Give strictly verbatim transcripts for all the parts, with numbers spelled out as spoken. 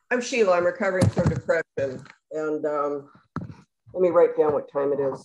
I'm Sheila. I'm recovering from depression. And um, let me write down what time it is.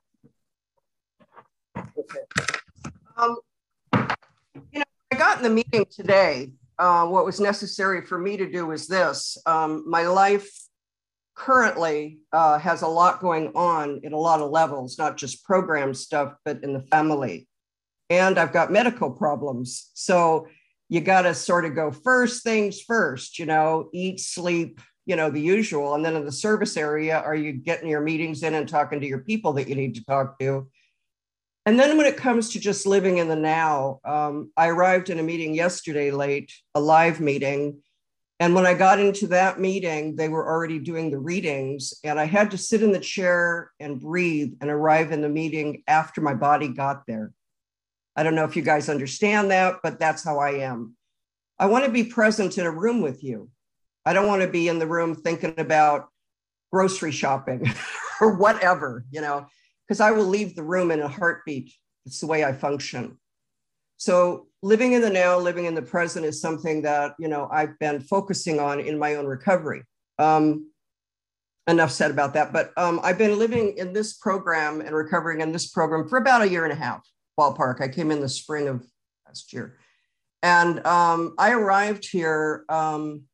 Okay. Um, you know, I got in the meeting today. Uh, what was necessary for me to do was this. Um, my life currently uh, has a lot going on in a lot of levels, not just program stuff, but in the family. And I've got medical problems. So you got to sort of go first things first, you know, eat, sleep, you know, the usual. And then in the service area, are you getting your meetings in and talking to your people that you need to talk to? And then when it comes to just living in the now, um, I arrived in a meeting yesterday late, a live meeting. And when I got into that meeting, they were already doing the readings. And I had to sit in the chair and breathe and arrive in the meeting after my body got there. I don't know if you guys understand that, but that's how I am. I want to be present in a room with you. I don't want to be in the room thinking about grocery shopping or whatever, you know, because I will leave the room in a heartbeat. It's the way I function. So living in the now, living in the present is something that, you know, I've been focusing on in my own recovery. Um, enough said about that. But um, I've been living in this program and recovering in this program for about a year and a half. Ballpark. I came in the spring of last year. And um, I arrived here um,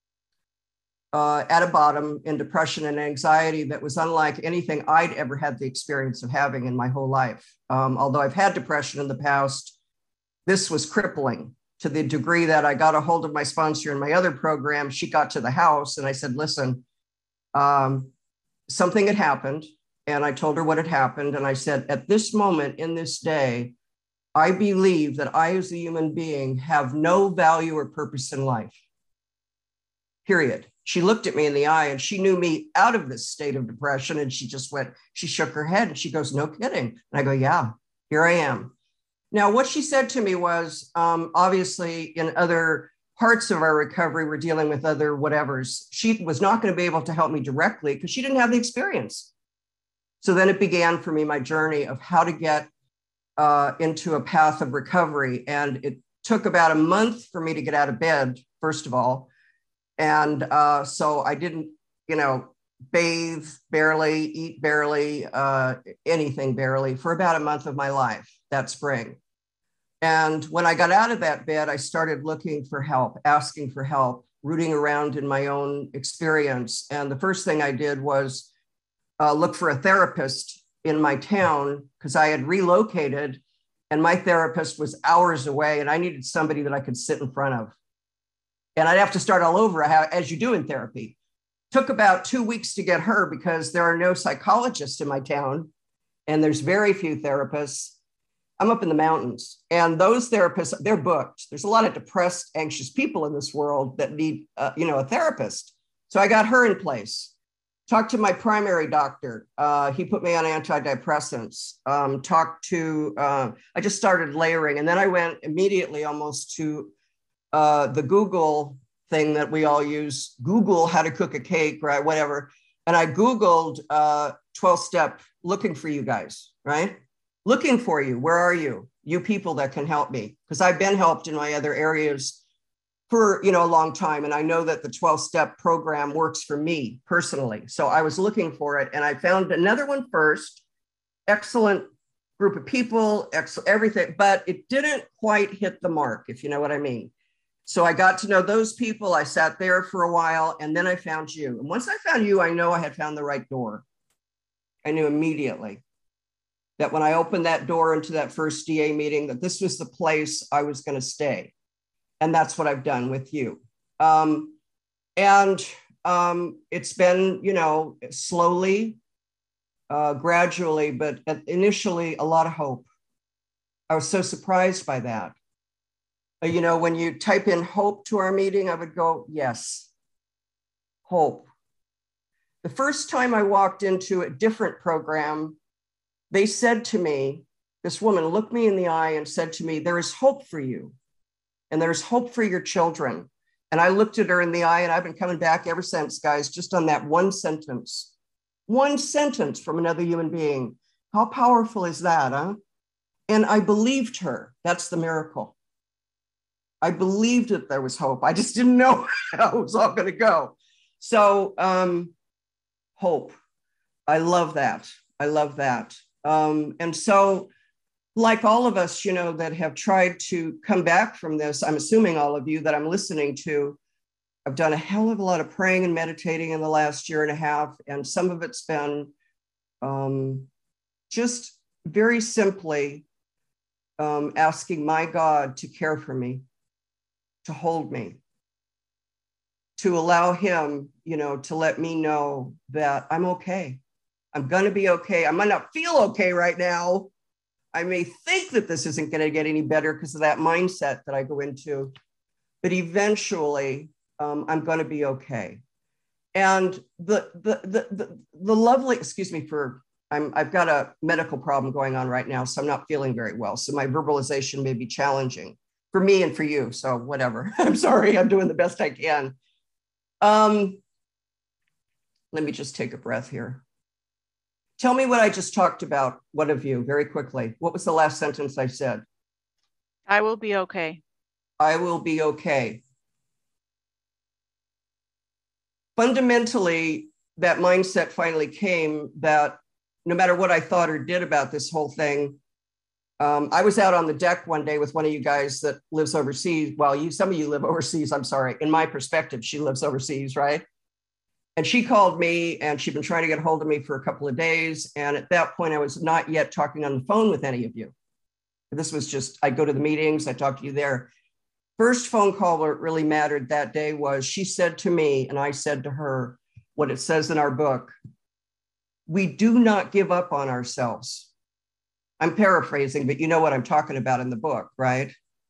uh, at a bottom in depression and anxiety that was unlike anything I'd ever had the experience of having in my whole life. Um, although I've had depression in the past, this was crippling to the degree that I got a hold of my sponsor in my other program. She got to the house and I said, listen, um, something had happened. And I told her what had happened. And I said, at this moment in this day, I believe that I, as a human being, have no value or purpose in life. Period. She looked at me in the eye and she knew me out of this state of depression. And she just went, she shook her head and she goes, no kidding. And I go, yeah, here I am. Now, what she said to me was, um, obviously, in other parts of our recovery, we're dealing with other whatevers. She was not going to be able to help me directly because she didn't have the experience. So then it began for me, my journey of how to get uh, into a path of recovery. And it took about a month for me to get out of bed, first of all. And uh, so I didn't, you know, bathe barely, eat barely, uh, anything barely for about a month of my life that spring. And when I got out of that bed, I started looking for help, asking for help, rooting around in my own experience. And the first thing I did was Uh, look for a therapist in my town because I had relocated and my therapist was hours away and I needed somebody that I could sit in front of. And I'd have to start all over as you do in therapy. Took about two weeks to get her because there are no psychologists in my town and there's very few therapists. I'm up in the mountains and those therapists, they're booked. There's a lot of depressed, anxious people in this world that need, uh, you know, a therapist. So I got her in place. Talked to my primary doctor. Uh, he put me on antidepressants. Um, talked to, uh, I just started layering. And then I went immediately almost to uh, the Google thing that we all use, Google how to cook a cake, right? Whatever. And I Googled uh, twelve step looking for you guys, right? Looking for you. Where are you? You people that can help me. Because I've been helped in my other areas for, you know, a long time. And I know that the twelve step program works for me personally. So I was looking for it and I found another one first, excellent group of people, ex- everything, but it didn't quite hit the mark, if you know what I mean. So I got to know those people. I sat there for a while and then I found you. And once I found you, I know I had found the right door. I knew immediately that when I opened that door into that first D A meeting, that this was the place I was going to stay. And that's what I've done with you. Um, and um, it's been, you know, slowly, uh, gradually, but initially a lot of hope. I was so surprised by that. Uh, you know, when you type in hope to our meeting, I would go, yes, hope. The first time I walked into a different program, they said to me, this woman looked me in the eye and said to me, there is hope for you. And there's hope for your children. And I looked at her in the eye and I've been coming back ever since, guys, just on that one sentence, one sentence from another human being. How powerful is that, huh? And I believed her. That's the miracle. I believed that there was hope. I just didn't know how it was all going to go. So um, hope. I love that. I love that. Um, and so like all of us, you know, that have tried to come back from this, I'm assuming all of you that I'm listening to, I've done a hell of a lot of praying and meditating in the last year and a half. And some of it's been um, just very simply um, asking my God to care for me, to hold me, to allow him, you know, to let me know that I'm okay. I'm going to be okay. I might not feel okay right now. I may think that this isn't going to get any better because of that mindset that I go into, but eventually um, I'm going to be okay. And the, the, the, the, the lovely, excuse me for, I'm, I've got a medical problem going on right now, so I'm not feeling very well. So my verbalization may be challenging for me and for you. So whatever, I'm sorry, I'm doing the best I can. Um, let me just take a breath here. Tell me what I just talked about, one of you, very quickly. What was the last sentence I said? I will be okay. I will be okay. Fundamentally, that mindset finally came that no matter what I thought or did about this whole thing, um, I was out on the deck one day with one of you guys that lives overseas. Well, you, some of you live overseas, I'm sorry. In my perspective, she lives overseas, right? And she called me and she'd been trying to get hold of me for a couple of days. And at that point, I was not yet talking on the phone with any of you. This was just, I go to the meetings, I talk to you there. First phone call where it really mattered that day was she said to me, and I said to her, what it says in our book, we do not give up on ourselves. I'm paraphrasing, but you know what I'm talking about in the book, right?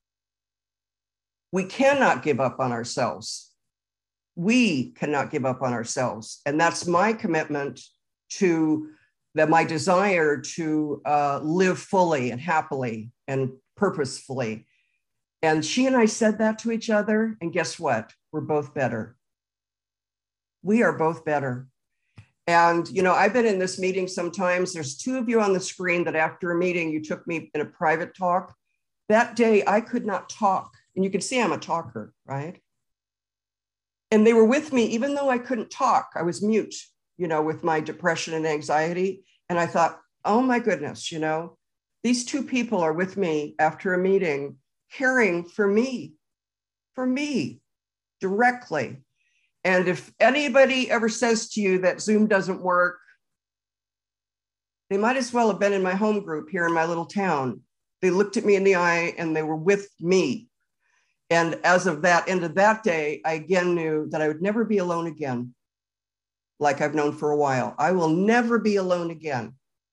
We cannot give up on ourselves. We cannot give up on ourselves. And that's my commitment to that, my desire to uh, live fully and happily and purposefully. And she and I said that to each other. And guess what? We're both better. We are both better. And, you know, I've been in this meeting sometimes. There's two of you on the screen that after a meeting, you took me in a private talk. That day, I could not talk. And you can see I'm a talker, right? And they were with me, even though I couldn't talk. I was mute, you know, with my depression and anxiety. And I thought, oh my goodness, you know, these two people are with me after a meeting, caring for me, for me directly. And if anybody ever says to you that Zoom doesn't work, they might as well have been in my home group here in my little town. They looked at me in the eye and they were with me. And as of that end of that day, I again knew that I would never be alone again, like I've known for a while. I will never be alone again.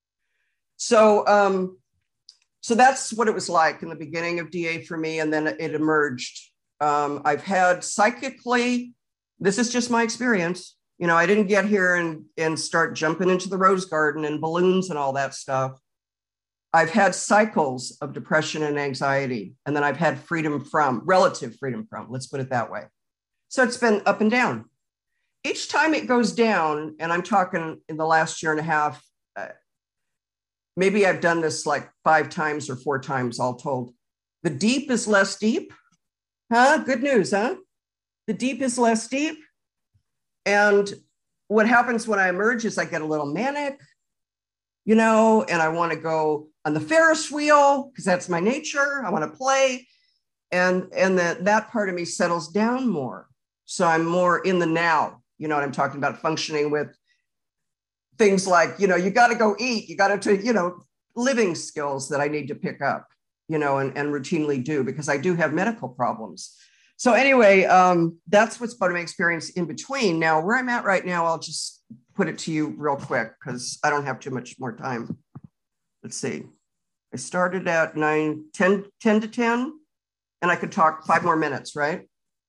So, um, so that's what it was like in the beginning of D A for me. And then it emerged. Um, I've had psychically, this is just my experience. You know, I didn't get here and, and start jumping into the rose garden and balloons and all that stuff. I've had cycles of depression and anxiety, and then I've had freedom from, relative freedom from, let's put it that way. So it's been up and down. Each time it goes down, and I'm talking in the last year and a half, uh, maybe I've done this like five times or four times all told. The deep is less deep. Huh? Good news, huh? The deep is less deep. And what happens when I emerge is I get a little manic, you know, and I want to go on the Ferris wheel because that's my nature. I want to play. And, and that, that part of me settles down more. So I'm more in the now, you know what I'm talking about, functioning with things like, you know, you got to go eat, you got to, you know, living skills that I need to pick up, you know, and, and routinely do because I do have medical problems. So anyway, um, that's what's part of my experience in between. Now, where I'm at right now, I'll just put it to you real quick because I don't have too much more time. Let's see. I started at nine, ten, ten to ten, and I could talk five more minutes, right?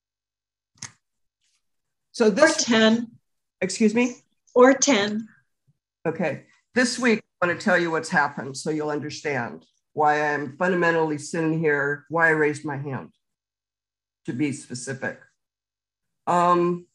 So this- Or ten. Excuse me? Or ten. Okay. This week, I want to tell you what's happened so you'll understand why I'm fundamentally sitting here, why I raised my hand, to be specific. Um,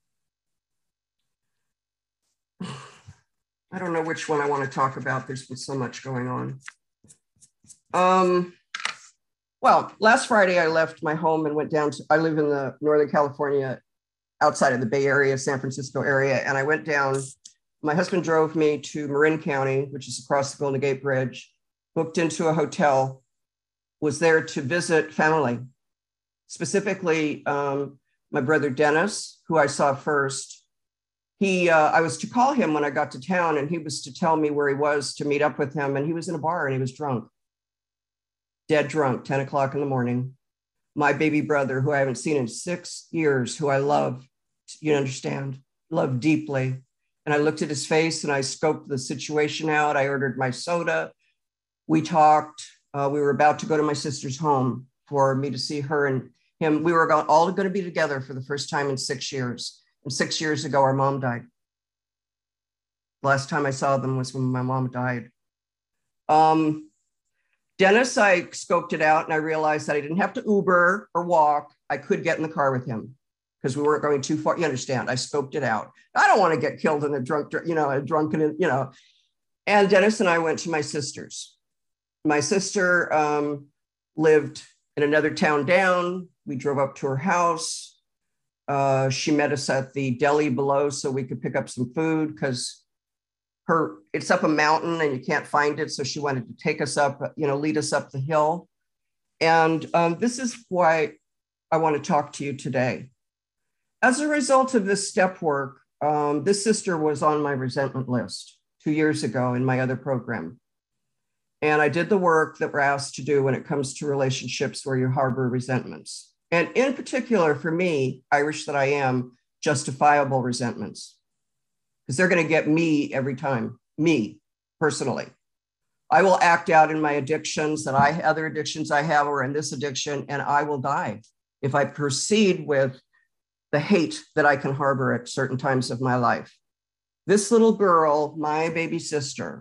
I don't know which one I want to talk about. There's been so much going on. Um, well, last Friday, I left my home and went down to, I live in the Northern California outside of the Bay Area, San Francisco area. And I went down, my husband drove me to Marin County, which is across the Golden Gate Bridge, booked into a hotel, was there to visit family, specifically um, my brother Dennis, who I saw first. He, uh, I was to call him when I got to town, and he was to tell me where he was to meet up with him. And he was in a bar and he was drunk, dead drunk, ten o'clock in the morning. My baby brother, who I haven't seen in six years, who I love, you understand, love deeply. And I looked at his face and I scoped the situation out. I ordered my soda. We talked. Uh, we were about to go to my sister's home for me to see her and him. We were all going to be together for the first time in six years. And six years ago, our mom died. The last time I saw them was when my mom died. Um, Dennis, I scoped it out and I realized that I didn't have to Uber or walk. I could get in the car with him because we weren't going too far. You understand? I scoped it out. I don't want to get killed in a drunk, you know, a drunken, you know. And Dennis and I went to my sister's. My sister um, lived in another town down. We drove up to her house. Uh, she met us at the deli below so we could pick up some food because her it's up a mountain and you can't find it. So she wanted to take us up, you know, lead us up the hill. And um, this is why I want to talk to you today. As a result of this step work, um, this sister was on my resentment list two years ago in my other program. And I did the work that we're asked to do when it comes to relationships where you harbor resentments. And in particular, for me, Irish that I am, justifiable resentments. Because they're going to get me every time, me personally. I will act out in my addictions that I, other addictions I have, or in this addiction, and I will die if I proceed with the hate that I can harbor at certain times of my life. This little girl, my baby sister,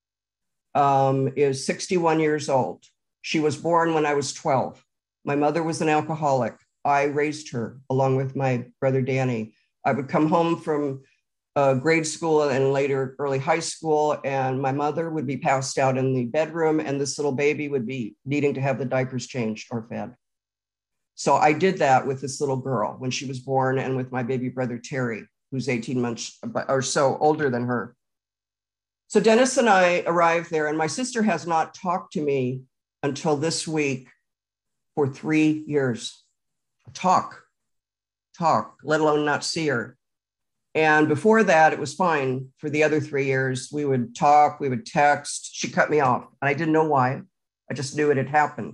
um, is sixty-one years old. She was born when I was twelve. My mother was an alcoholic. I raised her along with my brother, Danny. I would come home from uh, grade school and later early high school, and my mother would be passed out in the bedroom, and this little baby would be needing to have the diapers changed or fed. So I did that with this little girl when she was born, and with my baby brother, Terry, who's eighteen months or so older than her. So Dennis and I arrived there, and my sister has not talked to me until this week for three years. Talk, talk, let alone not see her. And before that, it was fine. For the other three years, we would talk, we would text. She cut me off, and I didn't know why. I just knew it had happened.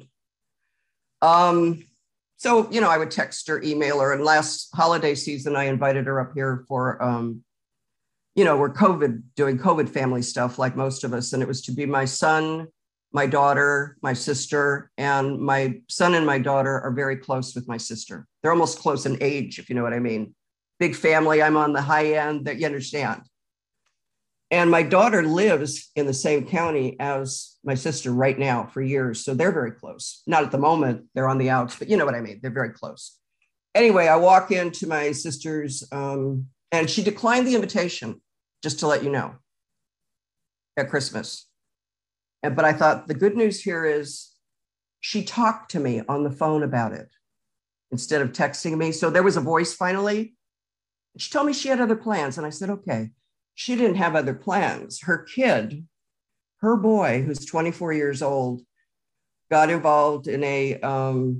Um, so, you know, I would text her, email her, and last holiday season, I invited her up here for, um, you know, we're COVID, doing COVID family stuff like most of us, and it was to be my son, my daughter, my sister, and my son and my daughter are very close with my sister. They're almost close in age, if you know what I mean. Big family, I'm on the high end, that you understand. And my daughter lives in the same county as my sister right now for years. So they're very close. Not at the moment, they're on the outs, but you know what I mean. They're very close. Anyway, I walk into my sister's um, and she declined the invitation, just to let you know, at Christmas. And, but I thought the good news here is she talked to me on the phone about it instead of texting me. So there was a voice finally. She told me she had other plans. And I said, okay. She didn't have other plans. Her kid, her boy, who's twenty-four years old, got involved in a, um,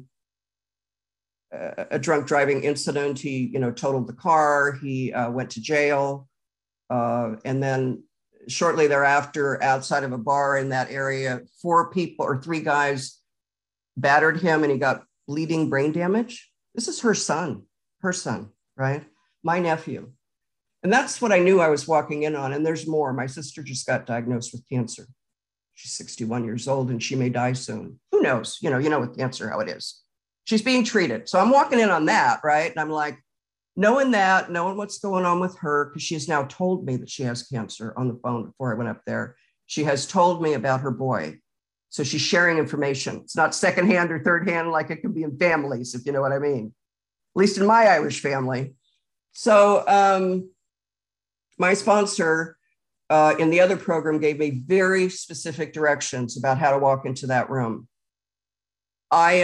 a drunk driving incident. He, you know, totaled the car. He uh, went to jail. Uh, and then shortly thereafter, outside of a bar in that area, four people or three guys battered him and he got bleeding brain damage. This is her son, her son, right? My nephew. And that's what I knew I was walking in on. And there's more. My sister just got diagnosed with cancer. She's sixty-one years old and she may die soon. Who knows? You know, you know with cancer how it is. She's being treated. So I'm walking in on that, right? And I'm like, knowing that, knowing what's going on with her, because she has now told me that she has cancer on the phone before I went up there. She has told me about her boy. So she's sharing information. It's not secondhand or third hand like it can be in families, if you know what I mean. At least in my Irish family. So um, my sponsor uh, in the other program gave me very specific directions about how to walk into that room. I am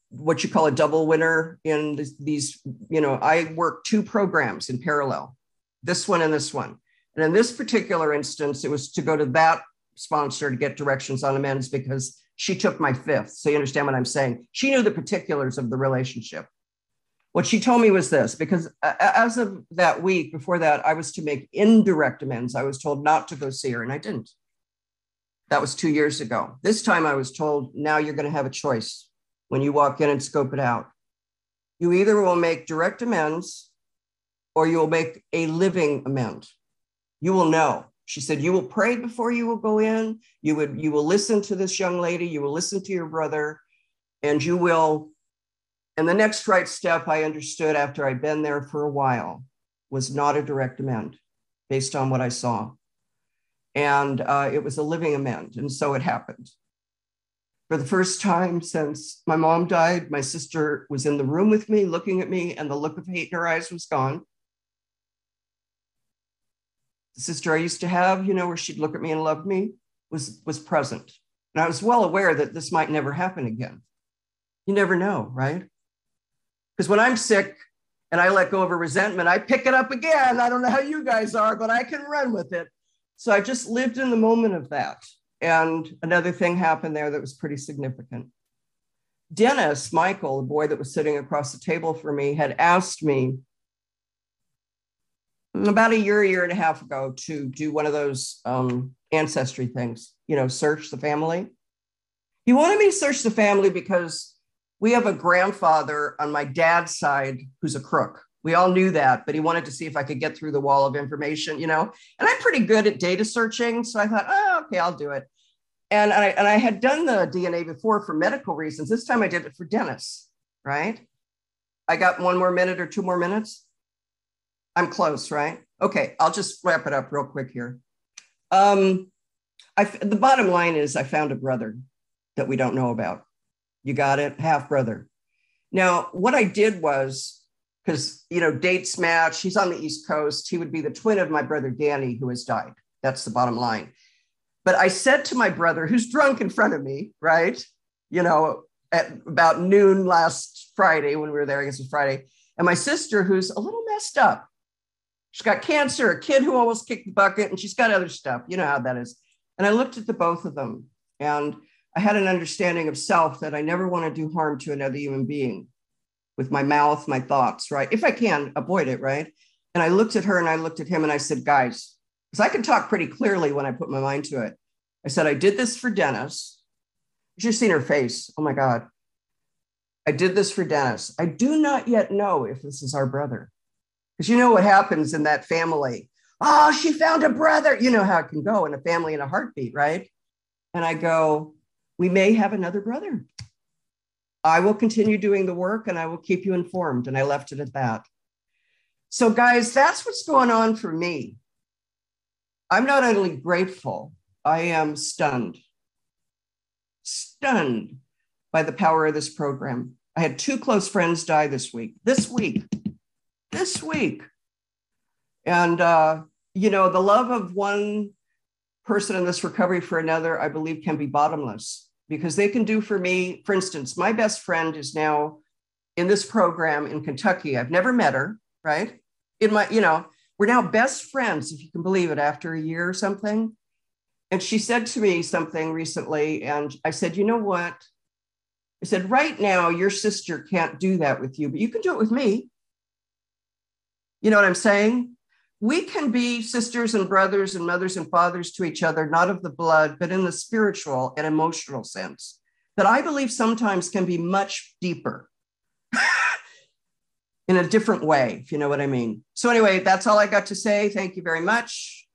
what you call a double winner in this, these, you know, I work two programs in parallel, this one and this one. And in this particular instance, it was to go to that sponsor to get directions on amends because she took my fifth. So you understand what I'm saying? She knew the particulars of the relationship. What she told me was this, because as of that week before that, I was to make indirect amends. I was told not to go see her, and I didn't. That was two years ago. This time I was told, now you're going to have a choice when you walk in and scope it out. You either will make direct amends or you will make a living amend. You will know. She said, you will pray before you will go in. You would, you will listen to this young lady. You will listen to your brother, and you will. And the next right step I understood after I'd been there for a while was not a direct amend based on what I saw. And uh, it was a living amend. And so it happened. For the first time since my mom died, my sister was in the room with me, looking at me, and the look of hate in her eyes was gone. The sister I used to have, you know, where she'd look at me and love me, was, was present. And I was well aware that this might never happen again. You never know, right? Because when I'm sick and I let go of a resentment, I pick it up again. I don't know how you guys are, but I can run with it. So I just lived in the moment of that. And another thing happened there that was pretty significant. Dennis, Michael, the boy that was sitting across the table from me, had asked me about a year, a year and a half ago to do one of those um, ancestry things, you know, search the family. He wanted me to search the family because we have a grandfather on my dad's side who's a crook. We all knew that, but he wanted to see if I could get through the wall of information, you know, and I'm pretty good at data searching. So I thought, oh, okay, I'll do it. And I, and I had done the D N A before for medical reasons. This time I did it for Dennis, right? I got one more minute or two more minutes. I'm close, right? Okay, I'll just wrap it up real quick here. Um, I, the bottom line is I found a brother that we don't know about. You got it? Half brother. Now, what I did was, because, you know, dates match, he's on the East Coast. He would be the twin of my brother, Danny, who has died. That's the bottom line. But I said to my brother, who's drunk in front of me, right? You know, at about noon last Friday when we were there, I guess it was Friday. And my sister, who's a little messed up. She's got cancer, a kid who almost kicked the bucket, and she's got other stuff. You know how that is. And I looked at the both of them, and I had an understanding of self that I never want to do harm to another human being with my mouth, my thoughts, right? If I can, avoid it, right? And I looked at her and I looked at him and I said, guys, because I can talk pretty clearly when I put my mind to it. I said, I did this for Dennis. You should have seen her face. Oh my God. I did this for Dennis. I do not yet know if this is our brother. Because you know what happens in that family. Oh, she found a brother. You know how it can go in a family in a heartbeat, right? And I go, we may have another brother. I will continue doing the work and I will keep you informed. And I left it at that. So guys, that's what's going on for me. I'm not only grateful, I am stunned. Stunned by the power of this program. I had two close friends die this week, this week, this week. And, uh, you know, the love of one person in this recovery for another, I believe can be bottomless because they can do for me. For instance, my best friend is now in this program in Kentucky. I've never met her, right? In my, you know, we're now best friends, if you can believe it, after a year or something. And she said to me something recently, and I said, you know what? I said, right now, your sister can't do that with you, but you can do it with me. You know what I'm saying? We can be sisters and brothers and mothers and fathers to each other, not of the blood, but in the spiritual and emotional sense that I believe sometimes can be much deeper in a different way, if you know what I mean. So anyway, that's all I got to say. Thank you very much.